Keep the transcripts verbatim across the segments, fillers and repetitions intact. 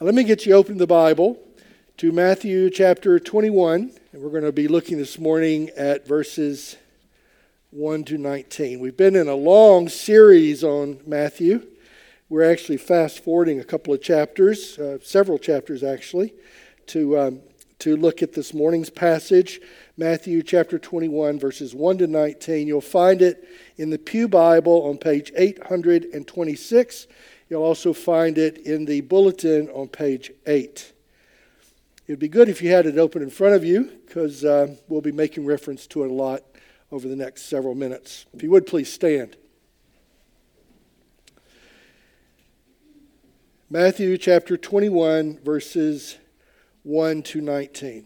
Let me get you open the Bible to Matthew chapter twenty-one, and we're going to be looking this morning at verses one to nineteen. We've been in a long series on Matthew. We're actually fast-forwarding a couple of chapters, uh, several chapters actually, to um, to look at this morning's passage, Matthew chapter twenty-one, verses one to nineteen. You'll find it in the Pew Bible on page eight hundred twenty-six. You'll also find it in the bulletin on page eight. It would be good if you had it open in front of you, because uh, we'll be making reference to it a lot over the next several minutes. If you would, please stand. Matthew chapter twenty-one, verses one to nineteen.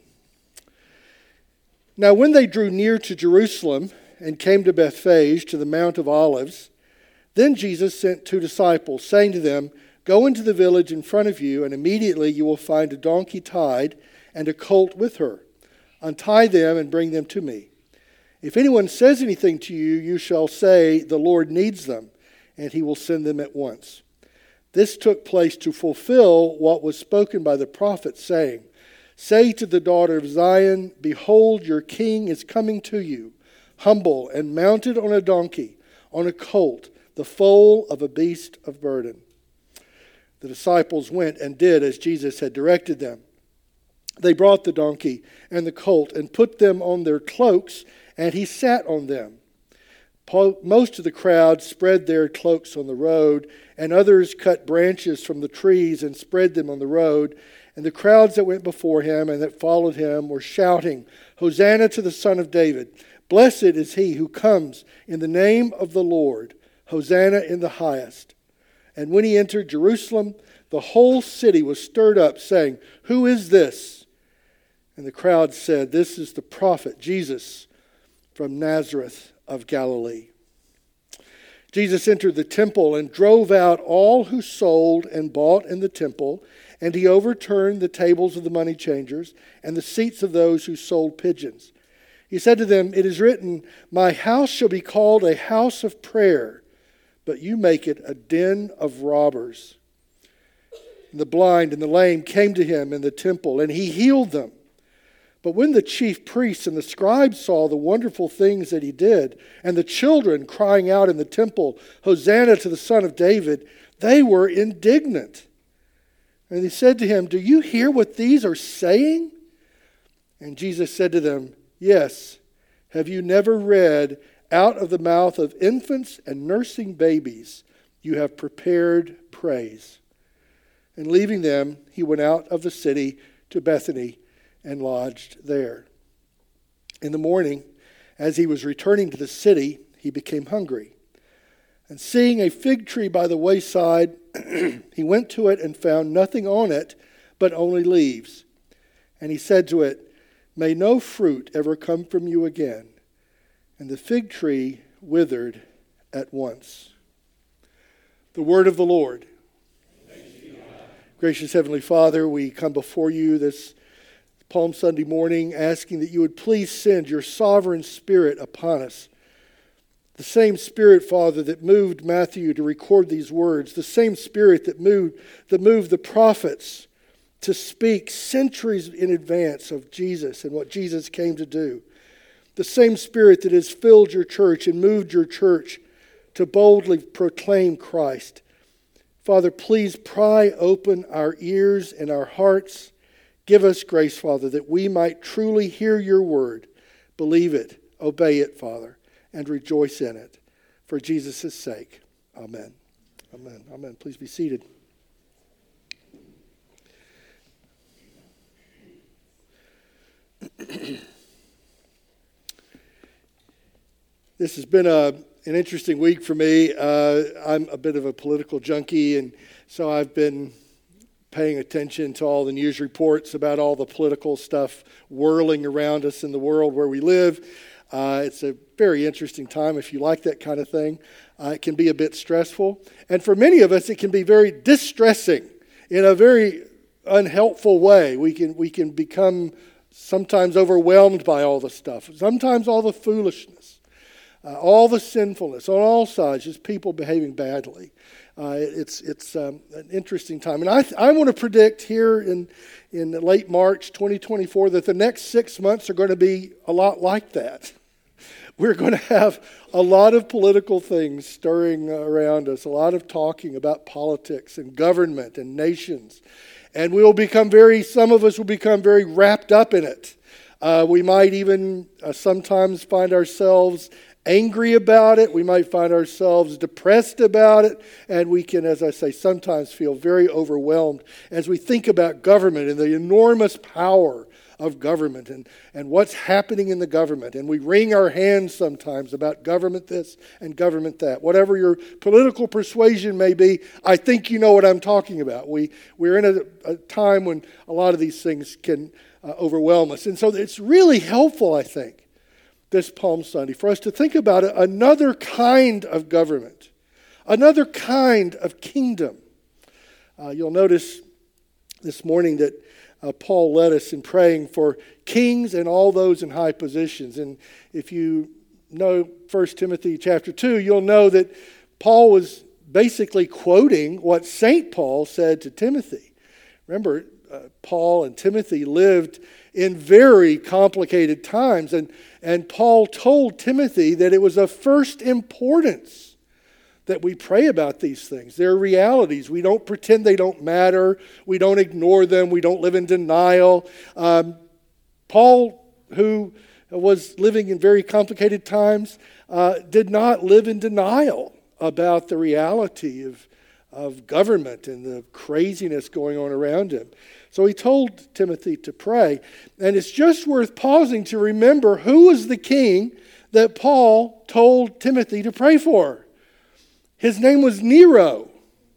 Now when they drew near to Jerusalem and came to Bethphage, to the Mount of Olives, then Jesus sent two disciples, saying to them, "Go into the village in front of you, and immediately you will find a donkey tied and a colt with her. Untie them and bring them to me. If anyone says anything to you, you shall say, 'The Lord needs them,' and he will send them at once." This took place to fulfill what was spoken by the prophet, saying, "Say to the daughter of Zion, Behold, your king is coming to you, humble and mounted on a donkey, on a colt, the foal of a beast of burden." The disciples went and did as Jesus had directed them. They brought the donkey and the colt and put them on their cloaks, and he sat on them. Most of the crowd spread their cloaks on the road, and others cut branches from the trees and spread them on the road. And the crowds that went before him and that followed him were shouting, "Hosanna to the Son of David! Blessed is he who comes in the name of the Lord! Hosanna in the highest." And when he entered Jerusalem, the whole city was stirred up, saying, "Who is this?" And the crowd said, "This is the prophet Jesus from Nazareth of Galilee." Jesus entered the temple and drove out all who sold and bought in the temple, and he overturned the tables of the money changers and the seats of those who sold pigeons. He said to them, "It is written, 'My house shall be called a house of prayer,' but you make it a den of robbers." And the blind and the lame came to him in the temple, and he healed them. But when the chief priests and the scribes saw the wonderful things that he did, and the children crying out in the temple, "Hosanna to the Son of David," they were indignant. And they said to him, "Do you hear what these are saying?" And Jesus said to them, "Yes, have you never read, 'Out of the mouth of infants and nursing babies you have prepared praise'?" And leaving them, he went out of the city to Bethany and lodged there. In the morning, as he was returning to the city, he became hungry. And seeing a fig tree by the wayside, he went to it and found nothing on it but only leaves. And he said to it, "May no fruit ever come from you again." And the fig tree withered at once. The word of the Lord. Gracious Heavenly Father, we come before you this Palm Sunday morning asking that you would please send your sovereign Spirit upon us. The same Spirit, Father, that moved Matthew to record these words, the same Spirit that moved, that moved the prophets to speak centuries in advance of Jesus and what Jesus came to do. The same Spirit that has filled your church and moved your church to boldly proclaim Christ. Father, please pry open our ears and our hearts. Give us grace, Father, that we might truly hear your word, believe it, obey it, Father, and rejoice in it. For Jesus' sake. Amen. Amen. Amen. Please be seated. This has been a, an interesting week for me. Uh, I'm a bit of a political junkie, and so I've been paying attention to all the news reports about all the political stuff whirling around us in the world where we live. Uh, it's a very interesting time if you like that kind of thing. Uh, it can be a bit stressful. And for many of us, it can be very distressing in a very unhelpful way. We can, we can become sometimes overwhelmed by all the stuff, sometimes all the foolishness, uh, all the sinfulness on all sides, just people behaving badly. Uh, it's it's um, an interesting time. And I I want to predict here in, in late March twenty twenty-four that the next six months are going to be a lot like that. We're going to have a lot of political things stirring around us, a lot of talking about politics and government and nations. And we will become very, some of us will become very wrapped up in it. Uh, we might even uh, sometimes find ourselves angry about it. We might find ourselves depressed about it. And we can, as I say, sometimes feel very overwhelmed as we think about government and the enormous power of government and, and what's happening in the government. And we wring our hands sometimes about government this and government that. Whatever your political persuasion may be, I think you know what I'm talking about. We, we're in a, a time when a lot of these things can uh, overwhelm us. And so it's really helpful, I think, this Palm Sunday for us to think about another kind of government, another kind of kingdom. Uh, you'll notice this morning that Uh, Paul led us in praying for kings and all those in high positions. And if you know First Timothy chapter two, you'll know that Paul was basically quoting what Saint Paul said to Timothy. Remember, uh, Paul and Timothy lived in very complicated times. And, and Paul told Timothy that it was of first importance that we pray about these things. They're realities. We don't pretend they don't matter. We don't ignore them. We don't live in denial. Um, Paul, who was living in very complicated times, uh, did not live in denial about the reality of, of government and the craziness going on around him. So he told Timothy to pray. And it's just worth pausing to remember who was the king that Paul told Timothy to pray for. His name was Nero.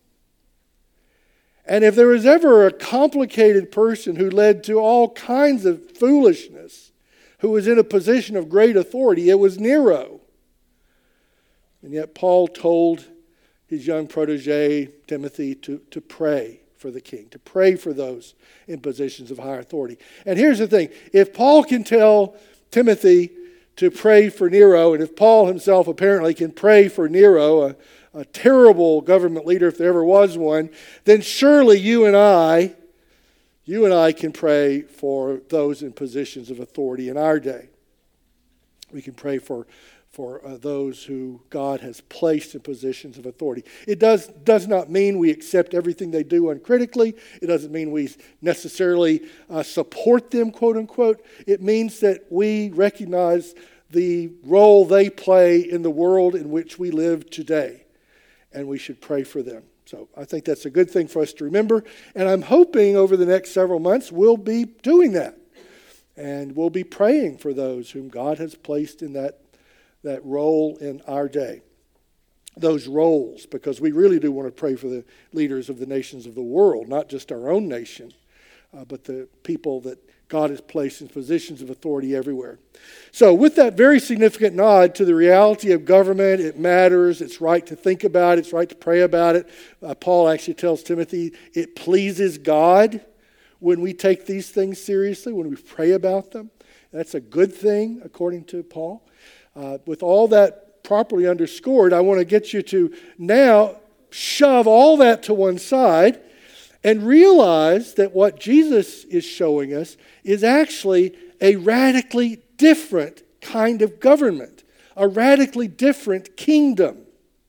And if there was ever a complicated person who led to all kinds of foolishness, who was in a position of great authority, it was Nero. And yet Paul told his young protege, Timothy, to, to pray for the king, to pray for those in positions of high authority. And here's the thing. If Paul can tell Timothy to pray for Nero, and if Paul himself apparently can pray for Nero, a a terrible government leader if there ever was one, then surely you and I, you and I can pray for those in positions of authority in our day. We can pray for, for uh, those who God has placed in positions of authority. It does, does not mean we accept everything they do uncritically. It doesn't mean we necessarily uh, support them, quote unquote. It means that we recognize the role they play in the world in which we live today. And we should pray for them. So I think that's a good thing for us to remember. And I'm hoping over the next several months we'll be doing that. And we'll be praying for those whom God has placed in that, that role in our day. Those roles, because we really do want to pray for the leaders of the nations of the world, not just our own nation, uh, but the people that God has placed in positions of authority everywhere. So with that very significant nod to the reality of government, it matters, it's right to think about it, it's right to pray about it. Uh, Paul actually tells Timothy it pleases God when we take these things seriously, when we pray about them. That's a good thing, according to Paul. Uh, with all that properly underscored, I want to get you to now shove all that to one side and realize that what Jesus is showing us is actually a radically different kind of government, a radically different kingdom.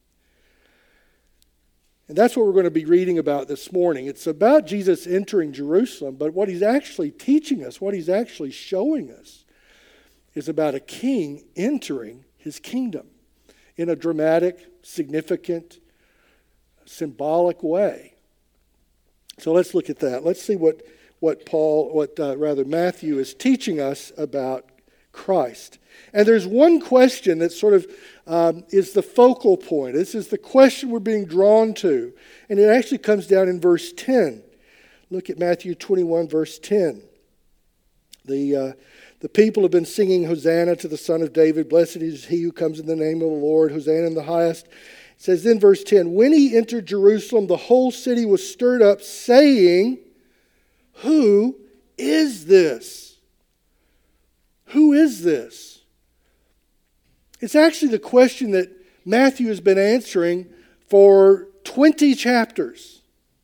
And that's what we're going to be reading about this morning. It's about Jesus entering Jerusalem, but what he's actually teaching us, what he's actually showing us, is about a king entering his kingdom in a dramatic, significant, symbolic way. So let's look at that. Let's see what, what Paul, what uh, rather Matthew is teaching us about Christ. And there's one question that sort of um, is the focal point. This is the question we're being drawn to. And it actually comes down in verse ten. Look at Matthew twenty-one, verse ten. The, uh, the people have been singing, Hosanna to the Son of David. Blessed is he who comes in the name of the Lord. Hosanna in the highest. It says in verse ten, when he entered Jerusalem, the whole city was stirred up, saying, who is this? Who is this? It's actually the question that Matthew has been answering for twenty chapters,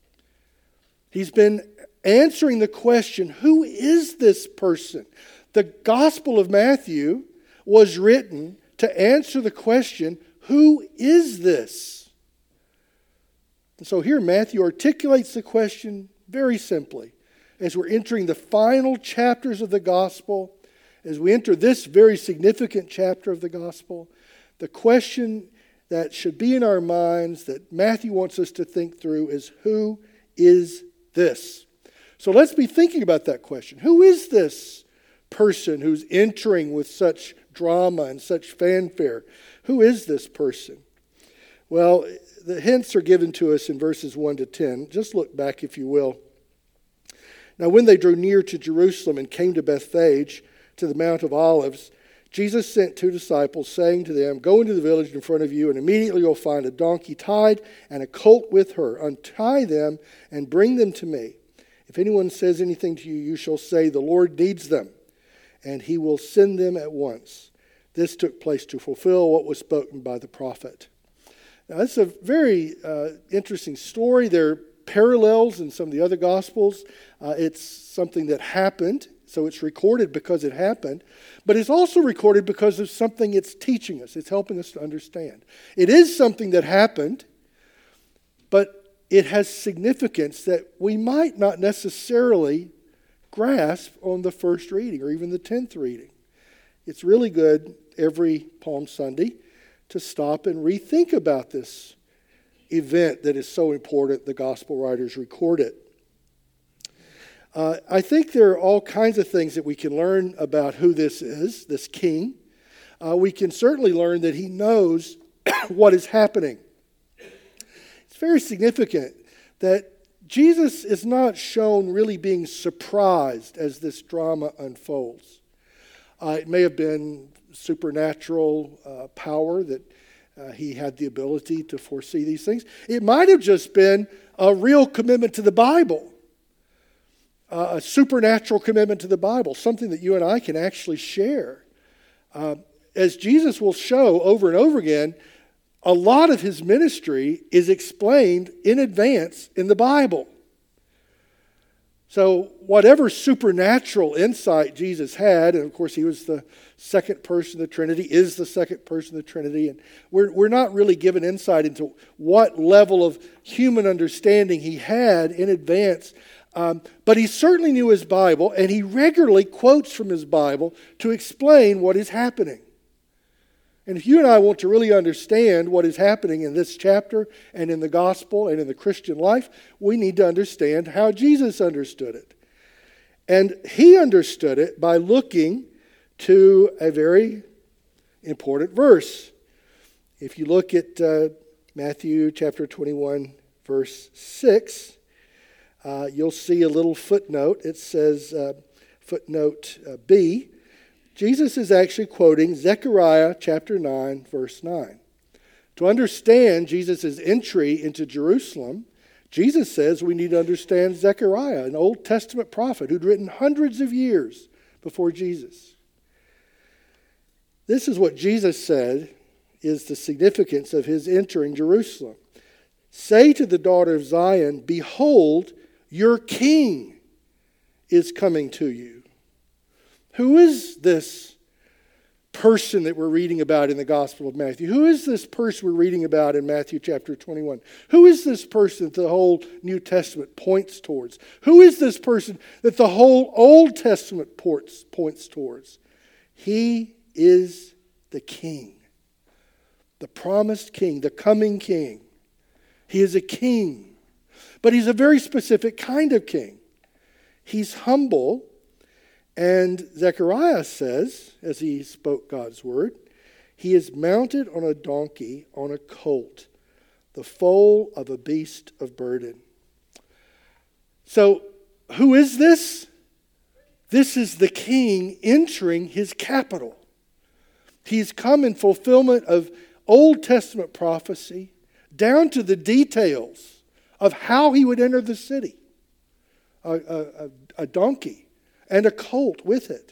he's been answering the question, who is this person? The Gospel of Matthew was written to answer the question, who is this? And so here Matthew articulates the question very simply. As we're entering the final chapters of the Gospel, as we enter this very significant chapter of the Gospel, the question that should be in our minds that Matthew wants us to think through is, who is this? So let's be thinking about that question. Who is this person who's entering with such drama and such fanfare? Who is this person? Well, the hints are given to us in verses one to ten. Just look back, if you will. Now, when they drew near to Jerusalem and came to Bethphage, to the Mount of Olives, Jesus sent two disciples, saying to them, "Go into the village in front of you, and immediately you'll find a donkey tied and a colt with her. Untie them and bring them to me. If anyone says anything to you, you shall say, 'The Lord needs them,' and he will send them at once." This took place to fulfill what was spoken by the prophet. Now, it's a very uh, interesting story. There are parallels in some of the other Gospels. Uh, it's something that happened, so it's recorded because it happened. But it's also recorded because of something it's teaching us. It's helping us to understand. It is something that happened, but it has significance that we might not necessarily grasp on the first reading or even the tenth reading. It's really good every Palm Sunday to stop and rethink about this event that is so important the gospel writers record it. Uh, I think there are all kinds of things that we can learn about who this is, this king. Uh, we can certainly learn that he knows what is happening. It's very significant that Jesus is not shown really being surprised as this drama unfolds. Uh, it may have been supernatural uh, power that uh, he had the ability to foresee these things. It might have just been a real commitment to the Bible, uh, a supernatural commitment to the Bible, something that you and I can actually share. Uh, as Jesus will show over and over again, a lot of his ministry is explained in advance in the Bible. So whatever supernatural insight Jesus had, and of course he was the second person of the Trinity, is the second person of the Trinity, and we're, we're not really given insight into what level of human understanding he had in advance, um, but he certainly knew his Bible, and he regularly quotes from his Bible to explain what is happening. And if you and I want to really understand what is happening in this chapter and in the gospel and in the Christian life, we need to understand how Jesus understood it. And he understood it by looking to a very important verse. If you look at uh, Matthew chapter twenty-one, verse six, uh, you'll see a little footnote. It says, uh, footnote uh, B, Jesus is actually quoting Zechariah chapter nine, verse nine. To understand Jesus' entry into Jerusalem, Jesus says we need to understand Zechariah, an Old Testament prophet who'd written hundreds of years before Jesus. This is what Jesus said is the significance of his entering Jerusalem. "Say to the daughter of Zion, 'Behold, your king is coming to you.'" Who is this person that we're reading about in the Gospel of Matthew? Who is this person we're reading about in Matthew chapter twenty-one? Who is this person that the whole New Testament points towards? Who is this person that the whole Old Testament points, points towards? He is the King, the promised King, the coming King. He is a king, but he's a very specific kind of king. He's humble. And Zechariah says, as he spoke God's word, he is mounted on a donkey, on a colt, the foal of a beast of burden. So, who is this? This is the king entering his capital. He's come in fulfillment of Old Testament prophecy, down to the details of how he would enter the city. A, a, a donkey. And a colt with it.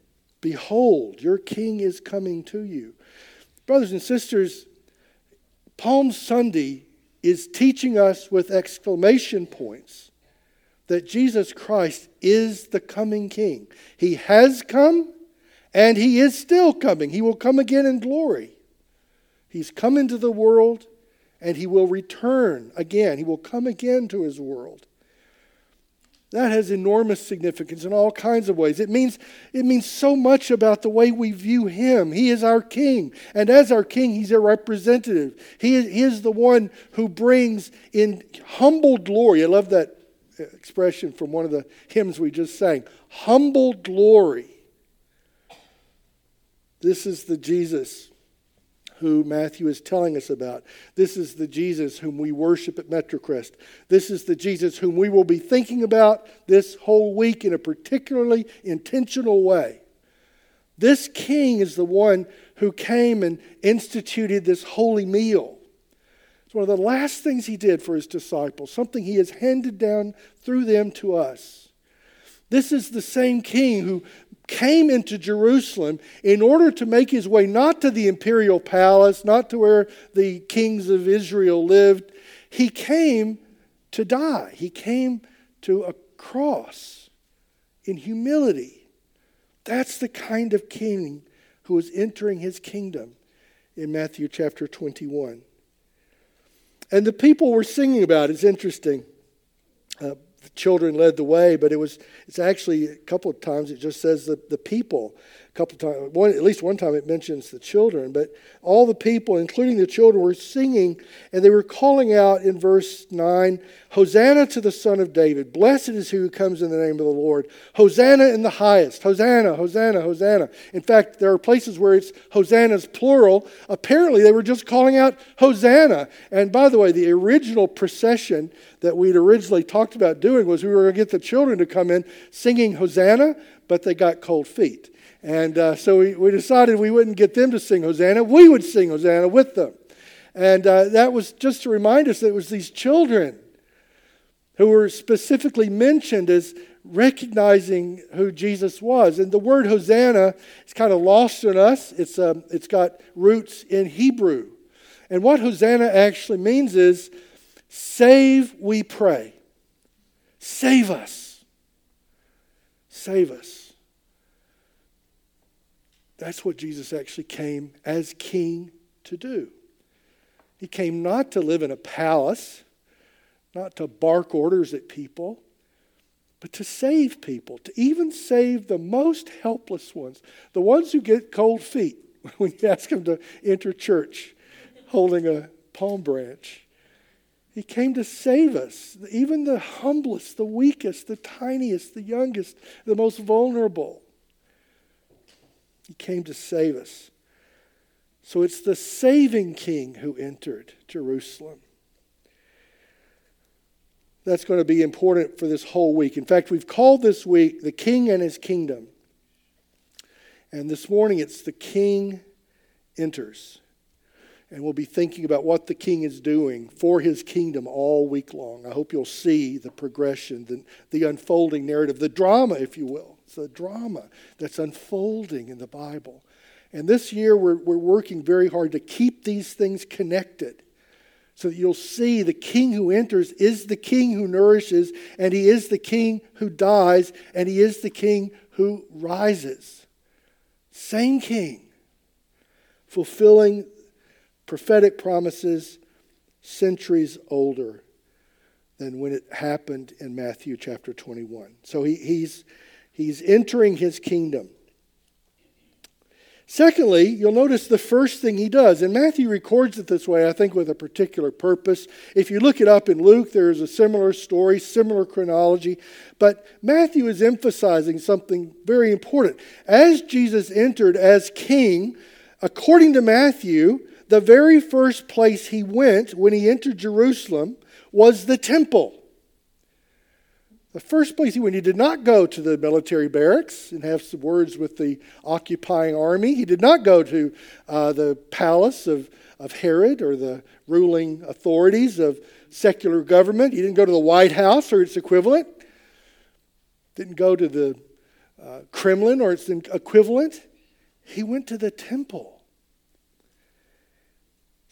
"Behold, your king is coming to you." Brothers and sisters, Palm Sunday is teaching us with exclamation points that Jesus Christ is the coming King. He has come and he is still coming. He will come again in glory. He's come into the world and he will return again. He will come again to his world. That has enormous significance in all kinds of ways. It means, it means so much about the way we view him. He is our king. And as our king, he's a representative. He is, he is the one who brings in humble glory. I love that expression from one of the hymns we just sang. Humble glory. This is the Jesus who Matthew is telling us about. This is the Jesus whom we worship at Metrocrest. This is the Jesus whom we will be thinking about this whole week in a particularly intentional way. This king is the one who came and instituted this holy meal. It's one of the last things he did for his disciples, something he has handed down through them to us. This is the same king who came into Jerusalem in order to make his way not to the imperial palace, not to where the kings of Israel lived. He came to die. He came to a cross in humility. That's the kind of king who is entering his kingdom in Matthew chapter twenty-one. And the people were singing about it. It's interesting. Uh, The children led the way, but it was it's actually a couple of times it just says the, the people. A couple of times, one, at least one time it mentions the children, but all the people, including the children, were singing, and they were calling out in verse nine, Hosanna to the Son of David. Blessed is he who comes in the name of the Lord. Hosanna in the highest. Hosanna, Hosanna, Hosanna. In fact, there are places where it's Hosanna's plural. Apparently, they were just calling out Hosanna. And by the way, the original procession that we'd originally talked about doing was we were going to get the children to come in singing Hosanna, but they got cold feet. And uh, so we, we decided we wouldn't get them to sing Hosanna. We would sing Hosanna with them. And uh, that was just to remind us that it was these children who were specifically mentioned as recognizing who Jesus was. And the word Hosanna is kind of lost in us. It's um, It's got roots in Hebrew. And what Hosanna actually means is, save, we pray. Save us. Save us. That's what Jesus actually came as king to do. He came not to live in a palace, not to bark orders at people, but to save people, to even save the most helpless ones, the ones who get cold feet when you ask them to enter church holding a palm branch. He came to save us, even the humblest, the weakest, the tiniest, the youngest, the most vulnerable. He came to save us. So it's the saving king who entered Jerusalem. That's going to be important for this whole week. In fact, we've called this week the King and His Kingdom. And this morning it's the King enters. And we'll be thinking about what the King is doing for His kingdom all week long. I hope you'll see the progression, the, the unfolding narrative, the drama, if you will. It's the drama that's unfolding in the Bible. And this year we're, we're working very hard to keep these things connected so that you'll see the King who enters is the King who nourishes, and He is the King who dies, and He is the King who rises. Same King, fulfilling prophetic promises centuries older than when it happened in Matthew chapter twenty-one. So he, he's, he's entering His kingdom. Secondly, you'll notice the first thing He does, and Matthew records it this way, I think with a particular purpose. If you look it up in Luke, there is a similar story, similar chronology, but Matthew is emphasizing something very important. As Jesus entered as king, according to Matthew, the very first place He went when He entered Jerusalem was the temple. The first place He went, He did not go to the military barracks and have some words with the occupying army. He did not go to uh, the palace of, of Herod or the ruling authorities of secular government. He didn't go to the White House or its equivalent. Didn't go to the uh, Kremlin or its equivalent. He went to the temple.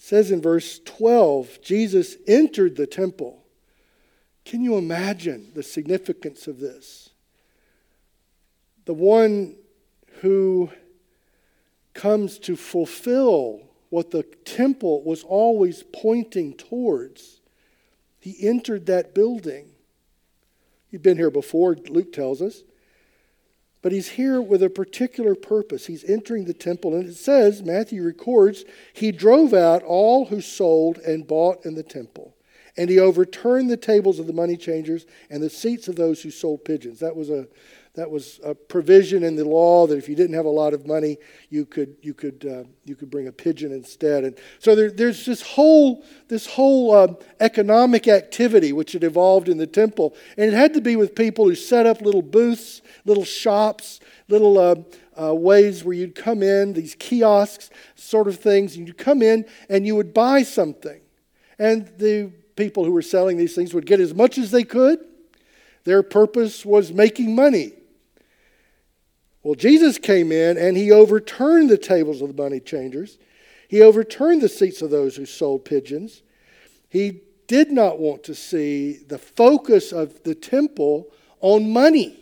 says in verse twelve, Jesus entered the temple. Can you imagine the significance of this? The one who comes to fulfill what the temple was always pointing towards. He entered that building. He'd been here before, Luke tells us. But he's here with a particular purpose. He's entering the temple. And it says, Matthew records, he drove out all who sold and bought in the temple. And he overturned the tables of the money changers and the seats of those who sold pigeons. That was a that was a provision in the law that if you didn't have a lot of money, you could you could uh, you could bring a pigeon instead. And so there, there's this whole this whole uh, economic activity which had evolved in the temple, and it had to be with people who set up little booths, little shops, little uh, uh, ways where you'd come in, these kiosks, sort of things. And you'd come in and you would buy something, and the people who were selling these things would get as much as they could. Their purpose was making money. Well, Jesus came in and he overturned the tables of the money changers. He overturned the seats of those who sold pigeons. He did not want to see the focus of the temple on money.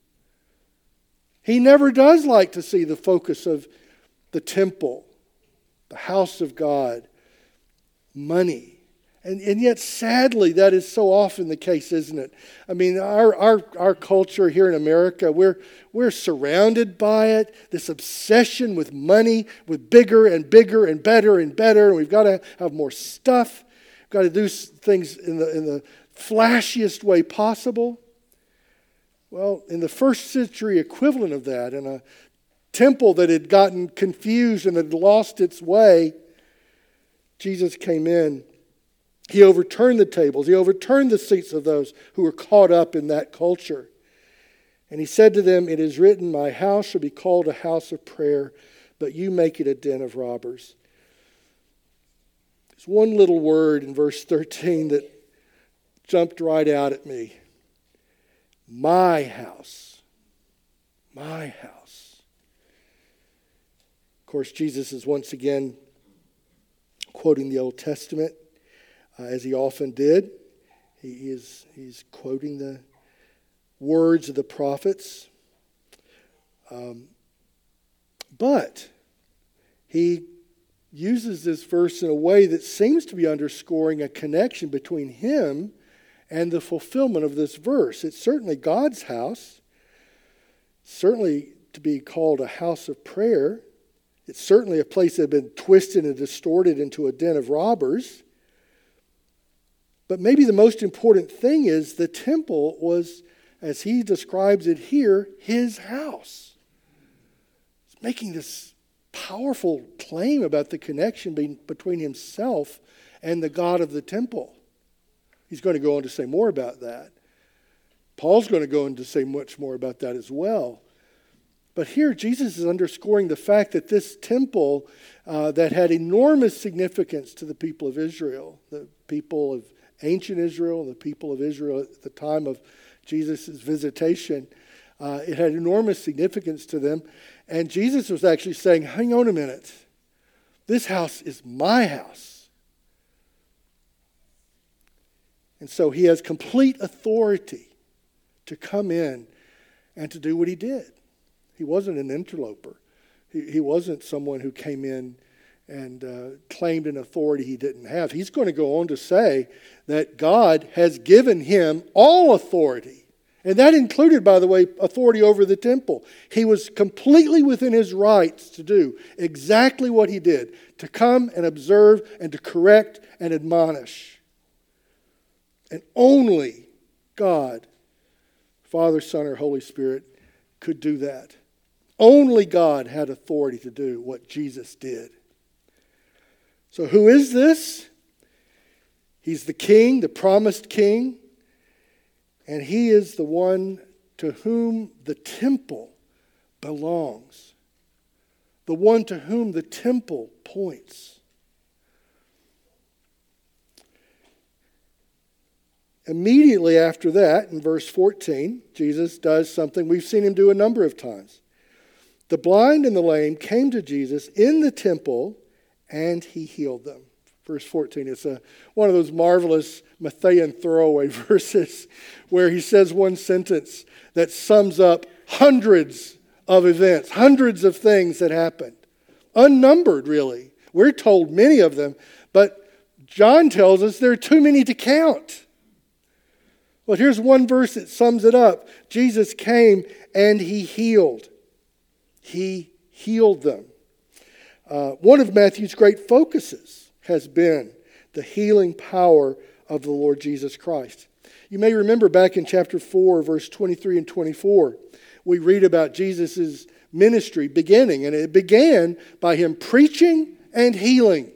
He never does like to see the focus of the temple, the house of God, money. And, and yet, sadly, that is so often the case, isn't it? I mean, our our, our culture here in America, we're, we're surrounded by it, this obsession with money, with bigger and bigger and better and better. And we've got to have more stuff. We've got to do things in the, in the flashiest way possible. Well, in the first century equivalent of that, in a temple that had gotten confused and had lost its way, Jesus came in. He overturned the tables. He overturned the seats of those who were caught up in that culture. And he said to them, "It is written, my house shall be called a house of prayer, but you make it a den of robbers." There's one little word in verse thirteen that jumped right out at me. My house. My house. Of course, Jesus is once again quoting the Old Testament. Uh, as he often did. He is he's quoting the words of the prophets. Um, but he uses this verse in a way that seems to be underscoring a connection between him and the fulfillment of this verse. It's certainly God's house, certainly to be called a house of prayer. It's certainly a place that had been twisted and distorted into a den of robbers. But maybe the most important thing is the temple was, as he describes it here, his house. He's making this powerful claim about the connection between himself and the God of the temple. He's going to go on to say more about that. Paul's going to go on to say much more about that as well. But here Jesus is underscoring the fact that this temple uh, that had enormous significance to the people of Israel, the people of ancient Israel, the people of Israel at the time of Jesus' visitation, uh, it had enormous significance to them. And Jesus was actually saying, hang on a minute. This house is my house. And so he has complete authority to come in and to do what he did. He wasn't an interloper. He, he wasn't someone who came in and uh, claimed an authority he didn't have. He's going to go on to say that God has given him all authority. And that included, by the way, authority over the temple. He was completely within his rights to do exactly what he did, to come and observe and to correct and admonish. And only God, Father, Son, or Holy Spirit could do that. Only God had authority to do what Jesus did. So who is this? He's the king, the promised king. And he is the one to whom the temple belongs. The one to whom the temple points. Immediately after that, in verse fourteen, Jesus does something we've seen him do a number of times. The blind and the lame came to Jesus in the temple, and he healed them. Verse fourteen, it's a, one of those marvelous Matthean throwaway verses where he says one sentence that sums up hundreds of events, hundreds of things that happened. Unnumbered, really. We're told many of them, but John tells us there are too many to count. Well, here's one verse that sums it up. Jesus came and he healed. He healed them. Uh, one of Matthew's great focuses has been the healing power of the Lord Jesus Christ. You may remember back in chapter four, verse twenty-three and twenty-four, we read about Jesus' ministry beginning, and it began by him preaching and healing.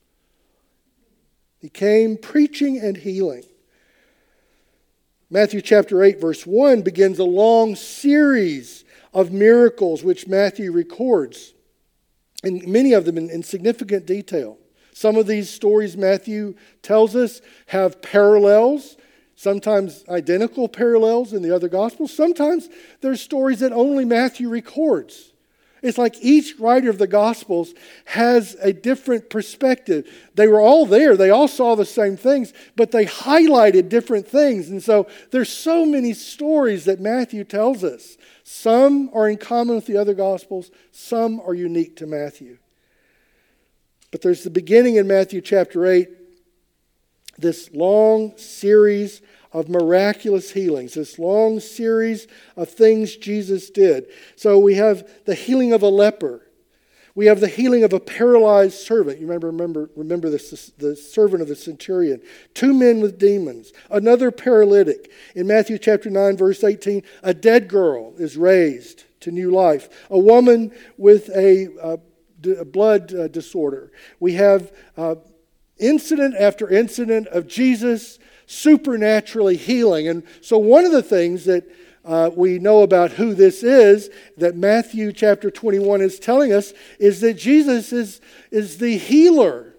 He came preaching and healing. Matthew chapter eight, verse one begins a long series of miracles which Matthew records, and many of them in, in significant detail. Some of these stories Matthew tells us have parallels, sometimes identical parallels in the other Gospels. Sometimes there's stories that only Matthew records. It's like each writer of the Gospels has a different perspective. They were all there. They all saw the same things, but they highlighted different things. And so there's so many stories that Matthew tells us. Some are in common with the other Gospels. Some are unique to Matthew. But there's the beginning in Matthew chapter eight, this long series of miraculous healings, this long series of things Jesus did. So we have the healing of a leper. We have the healing of a paralyzed servant. You remember, remember, remember this, the servant of the centurion. Two men with demons. Another paralytic. In Matthew chapter nine, verse eighteen, a dead girl is raised to new life. A woman with a uh, A blood uh, disorder. We have uh, incident after incident of Jesus supernaturally healing. And so one of the things that uh, we know about who this is, that Matthew chapter twenty-one is telling us, is that Jesus is, is the healer.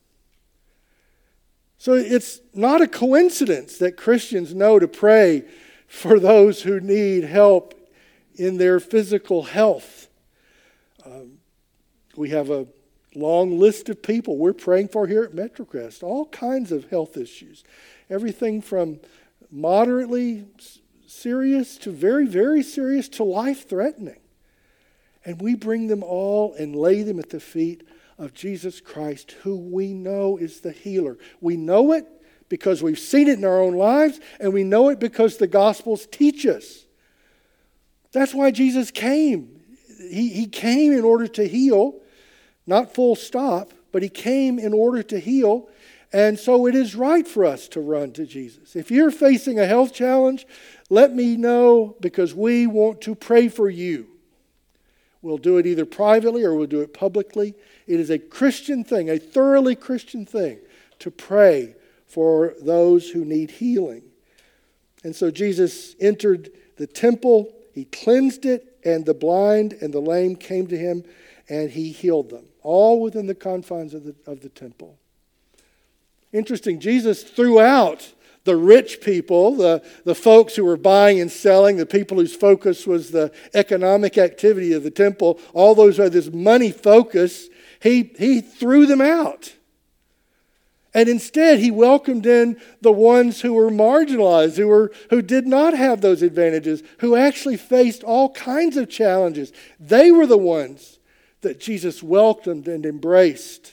So it's not a coincidence that Christians know to pray for those who need help in their physical health. Um, We have a long list of people we're praying for here at MetroCrest. All kinds of health issues. Everything from moderately serious to very, very serious to life-threatening. And we bring them all and lay them at the feet of Jesus Christ, who we know is the healer. We know it because we've seen it in our own lives, and we know it because the Gospels teach us. That's why Jesus came. He, he came in order to heal. Not full stop, but he came in order to heal. And so it is right for us to run to Jesus. If you're facing a health challenge, let me know, because we want to pray for you. We'll do it either privately or we'll do it publicly. It is a Christian thing, a thoroughly Christian thing, to pray for those who need healing. And so Jesus entered the temple, he cleansed it, and the blind and the lame came to him, and he healed them, all within the confines of the, of the temple. Interesting, Jesus threw out the rich people, the, the folks who were buying and selling, the people whose focus was the economic activity of the temple, all those who had this money focus, he, he threw them out. And instead, he welcomed in the ones who were marginalized, who were who did not have those advantages, who actually faced all kinds of challenges. They were the ones that Jesus welcomed and embraced.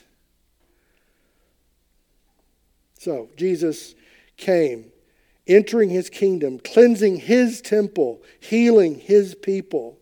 So, Jesus came, entering his kingdom, cleansing his temple, healing his people.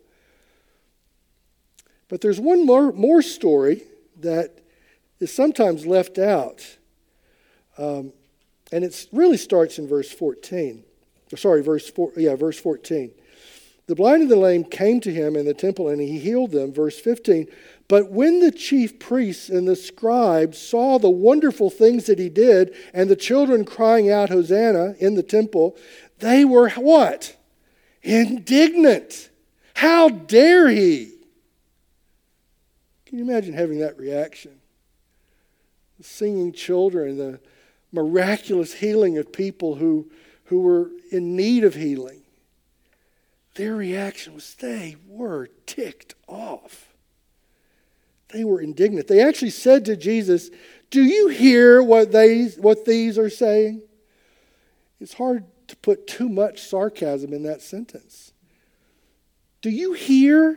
But there's one more, more story that is sometimes left out. Um, and it really starts in verse fourteen. Sorry, verse four, yeah, verse fourteen. The blind and the lame came to him in the temple, and he healed them. Verse fifteen. But when the chief priests and the scribes saw the wonderful things that he did, and the children crying out, Hosanna, in the temple, they were what? Indignant. How dare he? Can you imagine having that reaction? The singing children, the miraculous healing of people who, who were in need of healing. Their reaction was they were ticked off. They were indignant. They actually said to Jesus, Do you hear what they what these are saying? It's hard to put too much sarcasm in that sentence. Do you hear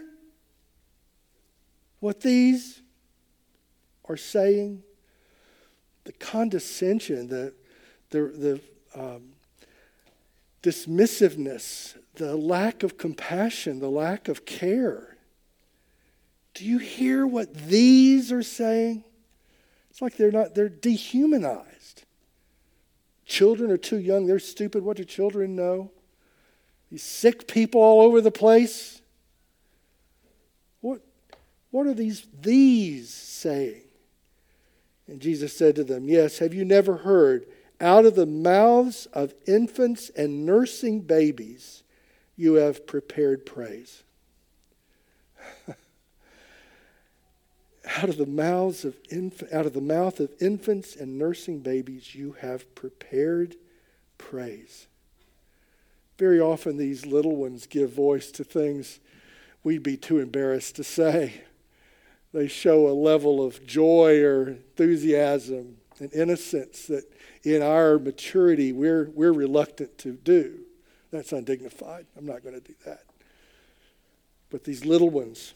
what these are saying? The condescension, the the the um, dismissiveness, the lack of compassion, the lack of care. Do you hear what these are saying? It's like they're not, they're dehumanized. Children are too young, they're stupid. What do children know? These sick people all over the place. What, what are these these saying? And Jesus said to them, yes, have you never heard, out of the mouths of infants and nursing babies, you have prepared praise. Out of the mouths of inf- out of the mouth of infants and nursing babies, you have prepared praise. Very often these little ones give voice to things we'd be too embarrassed to say. They show a level of joy or enthusiasm and innocence that in our maturity we're we're reluctant to do. That's undignified. I'm not going to do that. But these little ones,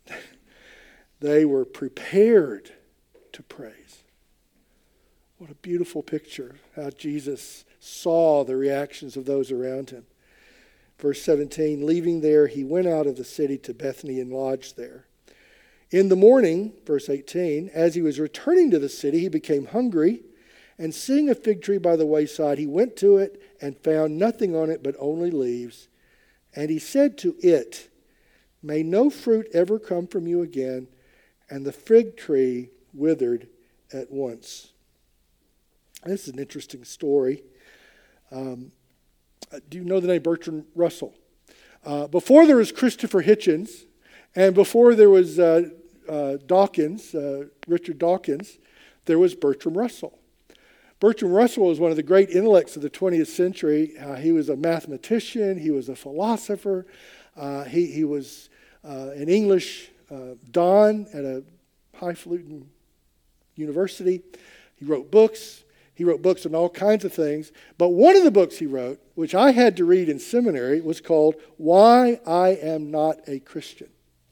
they were prepared to praise. What a beautiful picture, how Jesus saw the reactions of those around him. Verse seventeen, leaving there, he went out of the city to Bethany and lodged there. In the morning, verse eighteen, as he was returning to the city, he became hungry, and seeing a fig tree by the wayside, he went to it and found nothing on it but only leaves. And he said to it, may no fruit ever come from you again. And the fig tree withered at once. This is an interesting story. Um, do you know the name Bertrand Russell? Uh, before there was Christopher Hitchens, and before there was uh, uh, Dawkins, uh, Richard Dawkins, there was Bertrand Russell. Bertrand Russell was one of the great intellects of the twentieth century. Uh, he was a mathematician. He was a philosopher. Uh, he, he was uh, an English Uh, Don at a highfalutin university. He wrote books. He wrote books on all kinds of things. But one of the books he wrote, which I had to read in seminary, was called Why I Am Not a Christian.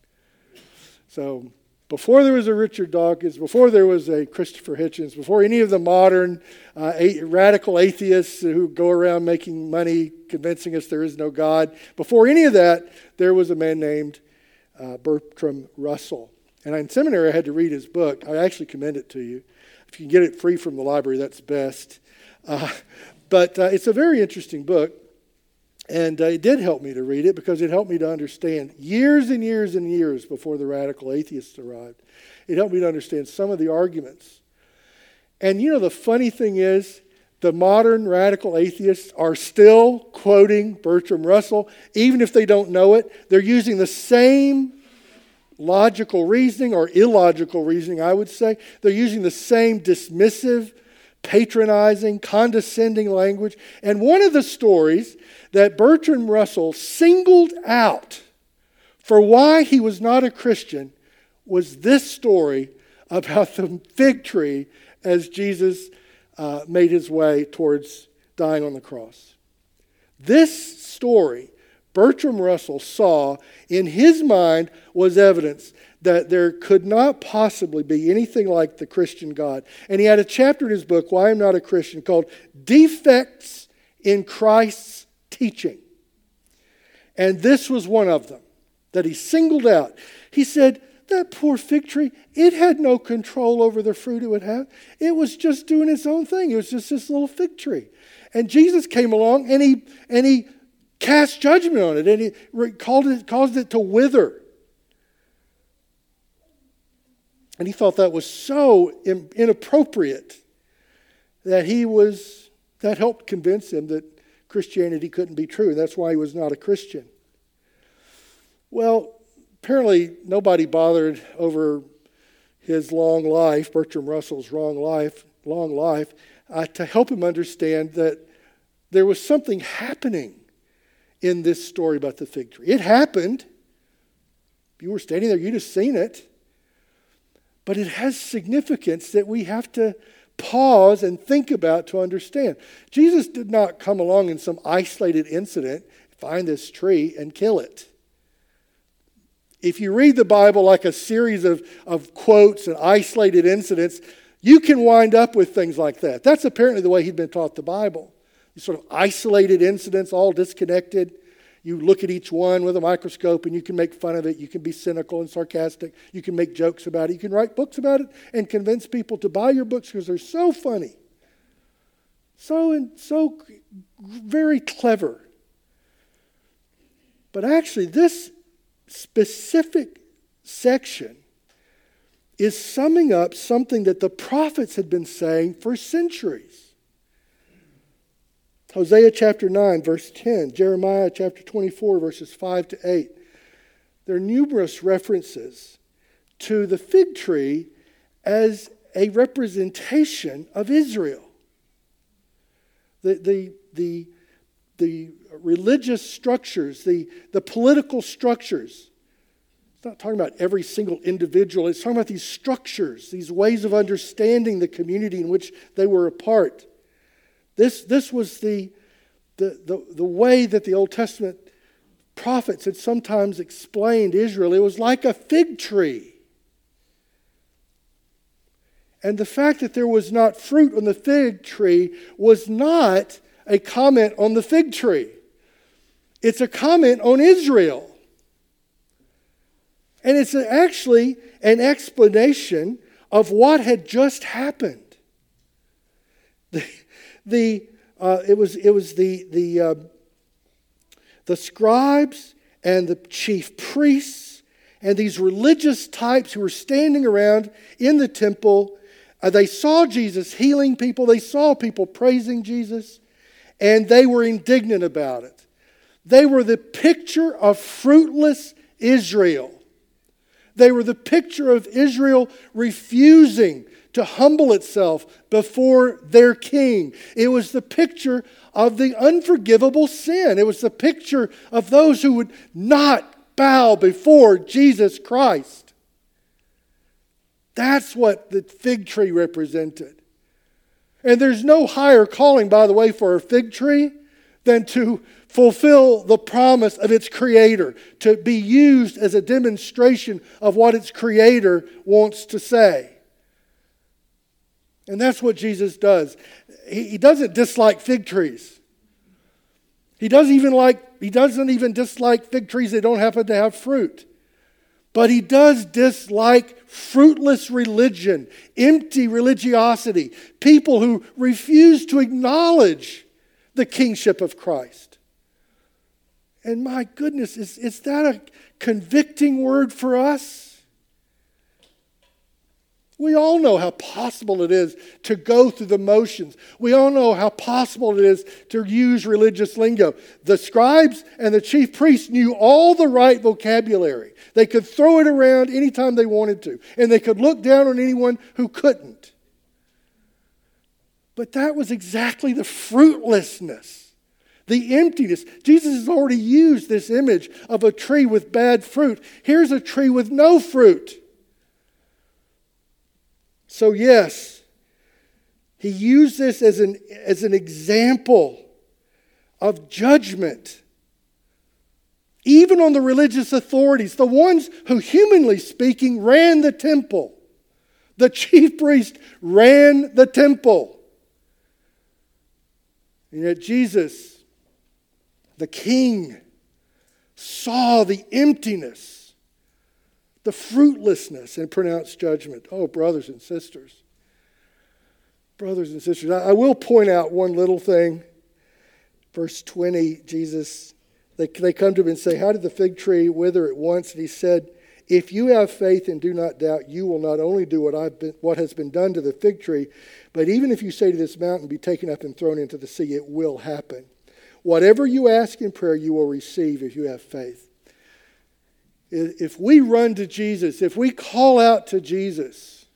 So before there was a Richard Dawkins, before there was a Christopher Hitchens, before any of the modern uh, a- radical atheists who go around making money convincing us there is no God, before any of that, there was a man named Uh, Bertrand Russell. And in seminary, I had to read his book. I actually commend it to you. If you can get it free from the library, that's best. Uh, but uh, it's a very interesting book. And uh, it did help me to read it because it helped me to understand years and years and years before the radical atheists arrived. It helped me to understand some of the arguments. And you know, the funny thing is, the modern radical atheists are still quoting Bertrand Russell, even if they don't know it. They're using the same logical reasoning or illogical reasoning, I would say. They're using the same dismissive, patronizing, condescending language. And one of the stories that Bertrand Russell singled out for why he was not a Christian was this story about the fig tree as Jesus Uh, made his way towards dying on the cross. This story, Bertrand Russell saw in his mind was evidence that there could not possibly be anything like the Christian God. And he had a chapter in his book, Why I'm Not a Christian, called Defects in Christ's Teaching. And this was one of them that he singled out. He said, that poor fig tree, it had no control over the fruit it would have. It was just doing its own thing. It was just this little fig tree. And Jesus came along and he and he cast judgment on it and he called it, caused it to wither. And he thought that was so inappropriate that he was, that helped convince him that Christianity couldn't be true. And that's why he was not a Christian. Well, apparently, nobody bothered over his long life, Bertrand Russell's long life, long life, uh, to help him understand that there was something happening in this story about the fig tree. It happened. If you were standing there, you'd have seen it. But it has significance that we have to pause and think about to understand. Jesus did not come along in some isolated incident, find this tree and kill it. If you read the Bible like a series of, of quotes and isolated incidents, you can wind up with things like that. That's apparently the way he'd been taught the Bible. These sort of isolated incidents, all disconnected. You look at each one with a microscope and you can make fun of it. You can be cynical and sarcastic. You can make jokes about it. You can write books about it and convince people to buy your books because they're so funny. So, and so very clever. But actually, this specific section is summing up something that the prophets had been saying for centuries. Hosea chapter nine, verse ten, Jeremiah chapter twenty-four, verses five to eight. There are numerous references to the fig tree as a representation of Israel. The, the, the, the religious structures, the, the political structures. It's not talking about every single individual. It's talking about these structures, these ways of understanding the community in which they were a part. This, this was the, the, the, the way that the Old Testament prophets had sometimes explained Israel. It was like a fig tree. And the fact that there was not fruit on the fig tree was not a comment on the fig tree. It's a comment on Israel. And it's actually an explanation of what had just happened. The, the uh, it was it was the the uh, the scribes and the chief priests and these religious types who were standing around in the temple. Uh, they saw Jesus healing people. They saw people praising Jesus, and they were indignant about it. They were the picture of fruitless Israel. They were the picture of Israel refusing to humble itself before their king. It was the picture of the unforgivable sin. It was the picture of those who would not bow before Jesus Christ. That's what the fig tree represented. And there's no higher calling, by the way, for a fig tree than to fulfill the promise of its creator, to be used as a demonstration of what its creator wants to say. And that's what Jesus does. He, he doesn't dislike fig trees. He doesn't even like, he doesn't even dislike fig trees that don't happen to have fruit. But he does dislike fruitless religion, empty religiosity, people who refuse to acknowledge the kingship of Christ. And my goodness, is, is that a convicting word for us? We all know how possible it is to go through the motions. We all know how possible it is to use religious lingo. The scribes and the chief priests knew all the right vocabulary. They could throw it around anytime they wanted to. And they could look down on anyone who couldn't. But that was exactly the fruitlessness, the emptiness. Jesus has already used this image of a tree with bad fruit. Here's a tree with no fruit. So yes, he used this as an, as an example of judgment, even on the religious authorities, the ones who, humanly speaking, ran the temple. The chief priest ran the temple. And yet Jesus, the king, saw the emptiness, the fruitlessness, and pronounced judgment. Oh, brothers and sisters. Brothers and sisters, I will point out one little thing. Verse twenty, Jesus, they, they come to him and say, how did the fig tree wither at once? And he said, if you have faith and do not doubt, you will not only do what I've been, what has been done to the fig tree, but even if you say to this mountain, be taken up and thrown into the sea, it will happen. Whatever you ask in prayer, you will receive if you have faith. If we run to Jesus, if we call out to Jesus,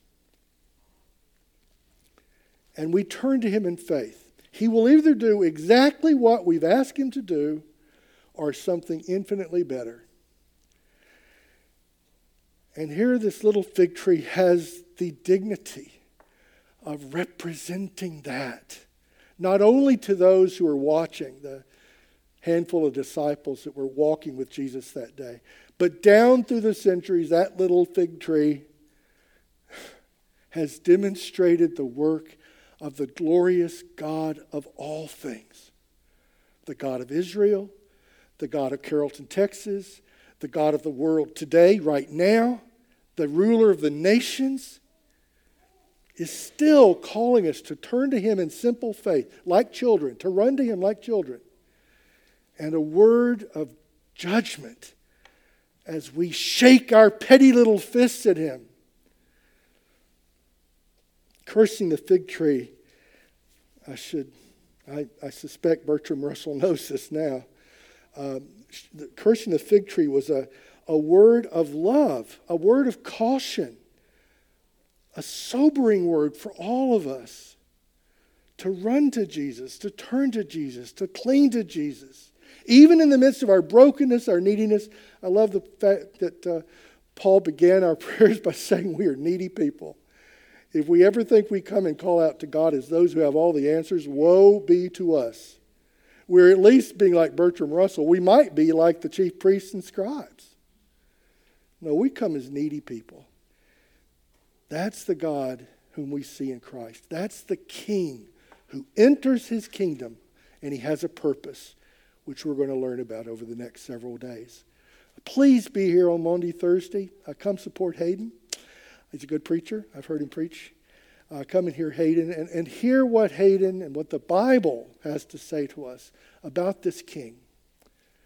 and we turn to him in faith, he will either do exactly what we've asked him to do or something infinitely better. And here this little fig tree has the dignity of representing that. Not only to those who are watching, the handful of disciples that were walking with Jesus that day, but down through the centuries, that little fig tree has demonstrated the work of the glorious God of all things. The God of Israel, the God of Carrollton, Texas, the God of the world today, right now, the ruler of the nations, is still calling us to turn to Him in simple faith, like children, to run to Him like children. And a word of judgment as we shake our petty little fists at Him. Cursing the fig tree, I should, I, I suspect Bertrand Russell knows this now. Um, cursing the fig tree was a, a word of love, a word of caution, a sobering word for all of us to run to Jesus, to turn to Jesus, to cling to Jesus. Even in the midst of our brokenness, our neediness. I love the fact that uh, Paul began our prayers by saying we are needy people. If we ever think we come and call out to God as those who have all the answers, woe be to us. We're at least being like Bertrand Russell. We might be like the chief priests and scribes. No, we come as needy people. That's the God whom we see in Christ. That's the King who enters His kingdom, and He has a purpose, which we're going to learn about over the next several days. Please be here on Maundy Thursday. Uh, come support Hayden. He's a good preacher. I've heard him preach. Uh, come and hear Hayden and, and hear what Hayden and what the Bible has to say to us about this King.